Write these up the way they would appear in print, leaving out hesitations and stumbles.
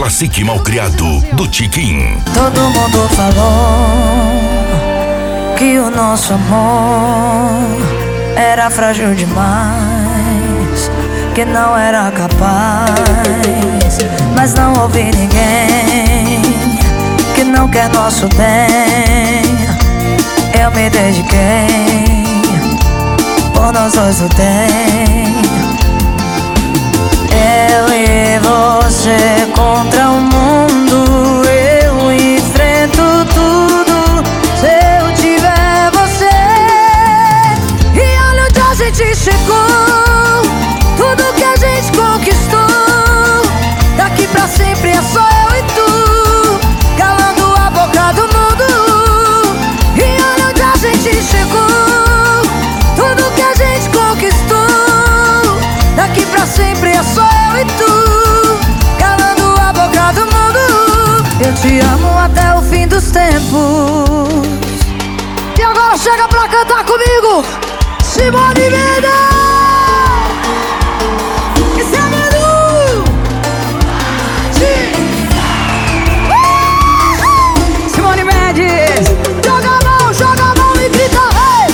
Classic Malcriado, do Tiquinho. Todo mundo falou que o nosso amor era frágil demais, que não era capaz. Mas não ouvi ninguém que não quer nosso bem. Eu me dediquei, por nós dois lutei. Eu e você contra o mundo, eu enfrento tudo se eu tiver você. E olha onde a gente chegou, tudo que a gente conquistou. Daqui pra sempre é só eu e tu, calando a boca do mundo. E olha onde a gente chegou, tudo que a gente conquistou. Daqui pra sempre é só eu e tu, calando a boca do mundo. Eu te amo até o fim dos tempos. E agora chega pra cantar comigo, Simone Mendes. Esse é Manu. Simone Mendes. Joga a mão e grita hey,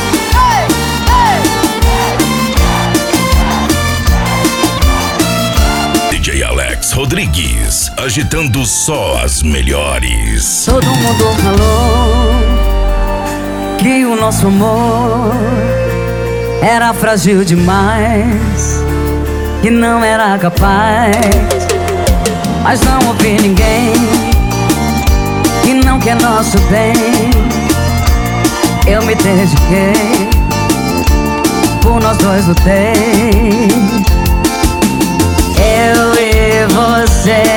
hey, hey. DJ Alex Rodrigues, agitando só as melhores. Todo mundo falou que o nosso amor era frágil demais, que não era capaz. Mas não ouvi ninguém que não quer nosso bem. Eu me dediquei, por nós dois lutei. Eu e você